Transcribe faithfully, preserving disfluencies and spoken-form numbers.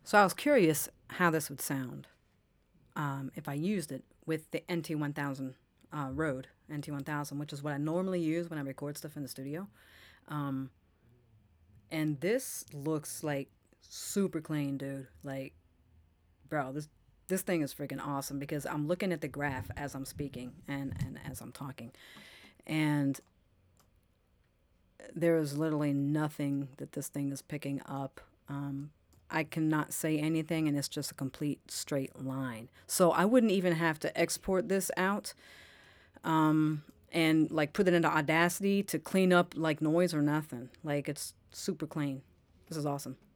So I was curious how this would sound um, if I used it with the N T one thousand uh, Rode N T one thousand, which is what I normally use when I record stuff in the studio. Um, and this looks like super clean, dude. Like, bro, this this thing is freaking awesome because I'm looking at the graph as I'm speaking and and as I'm talking, and there is literally nothing that this thing is picking up. Um, I cannot say anything, and it's just a complete straight line. So I wouldn't even have to export this out and like put it into Audacity to clean up like noise or nothing. Like it's super clean. This is awesome.